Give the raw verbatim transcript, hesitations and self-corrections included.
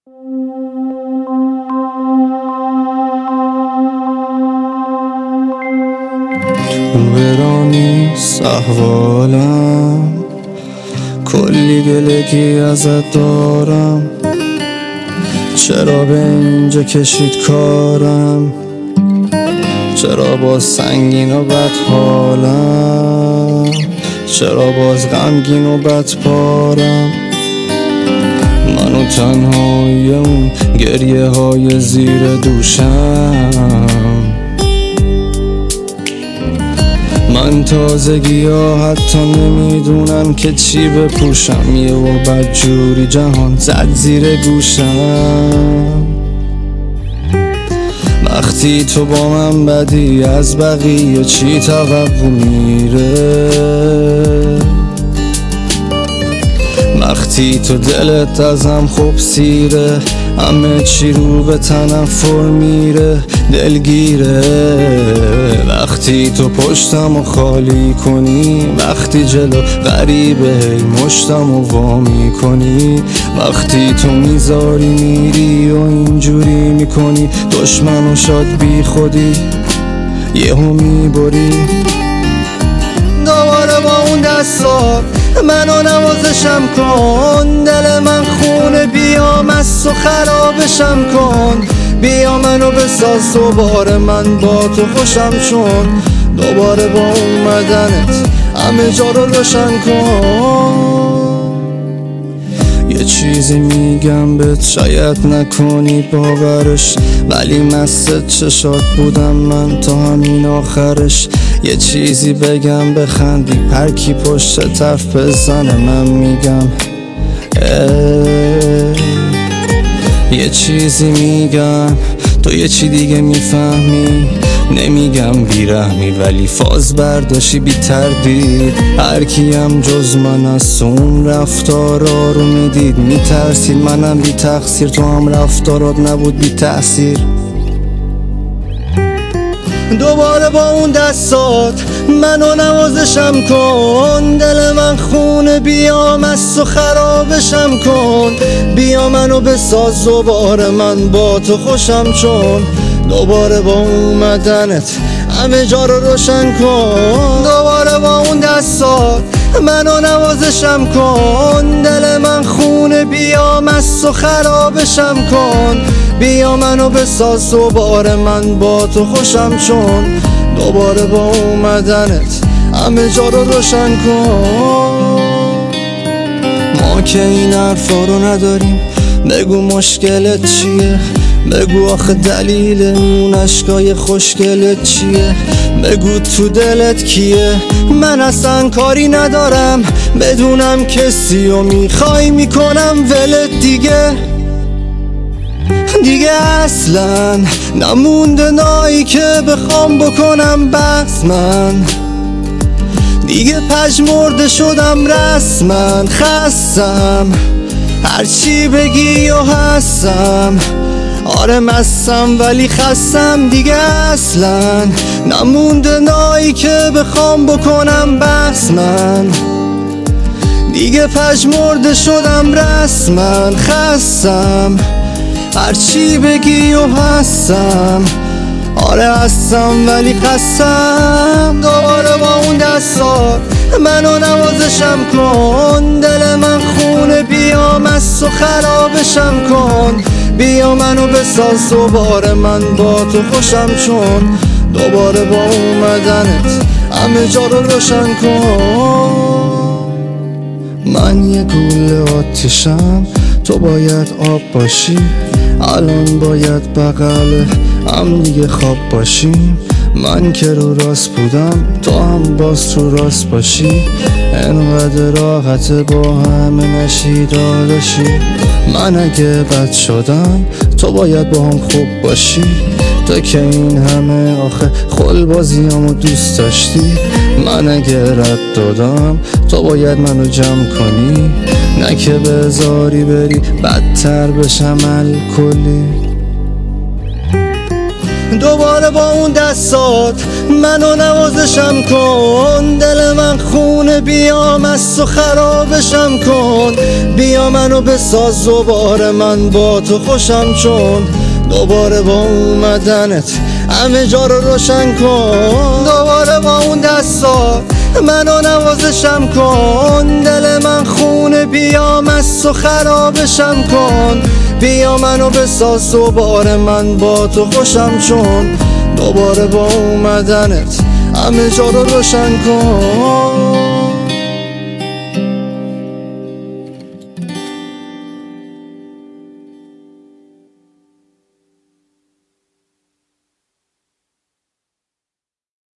برانی سحوالم کلی دلگی ازت دارم، چرا به اینجا کشید کارم؟ چرا باز سنگین و بد حالم؟ چرا باز غمگین و بد پارم؟ منو تنهای اون گریه های زیر دوشم، من تازگی ها حتی نمیدونم که چی بپوشم، یه و بدجوری جهان زد زیر گوشم. وقتی تو با من بدی از بقیه چی توقع میره؟ وقتی تو دلت ازم خوب سیره، همه چی رو به تنفر میره، دلگیره. وقتی تو پشتم و خالی کنی، وقتی جلو غریبه هی مشتم و وامی کنی، وقتی تو میذاری میری و اینجوری میکنی، دشمن و شاد بی خودی یهو میبری. دوباره با اون دستات منو نوازشم کن، دل من خونه بیا مست و خرابشم کن، بیا منو بساز دوباره من با تو خوشم چون، دوباره با اومدنت همه جا رو روشن کن. یه چیزی میگم بهت شاید نکنی باورش، ولی مست چشات بودم من تا همین آخرش. یه چیزی بگم بخندی پرکی پشت طرف بزنه، من میگم یه چیزی میگم تو یه چی دیگه میفهمی، نمیگم بیرحمی ولی فاز برداشی بی تردید. هر کیم جز من از اون رفتارا رو میدید میترسید، منم بی تقصیر تو هم رفتارات نبود بی تأثیر. دوباره با اون دستات منو نوازشم کن، دل من خونه بیا مست و خرابشم کن، بیا منو بساز دوباره من با تو خوشم چون، دوباره با اومدنت همه جا رو روشن کن. دوباره با اون دستات منو نوازشم کن، دل من خونه بیا مست و خرابشم کن، بیا منو بساز دوباره من با تو خوشم چون، دوباره با اومدنت همه جا رو روشن کن. ما که این حرفا رو نداریم، بگو مشکلت چیه؟ بگو آخه دلیل اون عشقای خوشگلت چیه؟ بگو تو دلت کیه؟ من اصلا کاری ندارم بدونم کسی و میخوای میکنم ولت دیگه. دیگه اصلا نمونده نایی که بخوام بکنم بس، من دیگه پژمرده شدم رسما، خستم هرچی بگی و هستم، آره مستم ولی خستم. دیگه اصلا نمونده نایی که بخوام بکنم بس، من دیگه پژمرده شدم رسما، خستم هرچی بگی و هستم، آره هستم ولی خستم. دوباره با اون دستات منو نوازشم کن، دل من خونه بیا مست و خرابشم کن، بیا منو بساز دوباره من با تو خوشم چون، دوباره با اومدنت همه جا رو روشن کن. من یه گوله آتیشم تو باید آب باشی، الان باید بغل هم دیگه خواب باشیم. من که رو راست بودم تو هم باز تو راست باشی، انقدر راحت با همه نشی داداشی. من اگه بد شدم تو باید با هم خوب باشی، تو که این همه آخه خل بازیامو دوست داشتی. من اگه رد دادم تو باید منو جمع کنی، نه که بذاری بری بدتر بشم الکلی. دوباره با اون دستات منو نوازشم کن. دل من خونه بیا مست و خرابشم کن. بیا منو بساز دوباره من با تو خوشم چون. دوباره با اومدنت همه جا رو روشن کن. دوباره با اون دستات منو نوازشم کن. دل من خونه بیا مست و خرابشم کن. بیا منو بساز دوباره من با تو خوشم چون. دوباره با اومدنت همه جا رو روشن کن.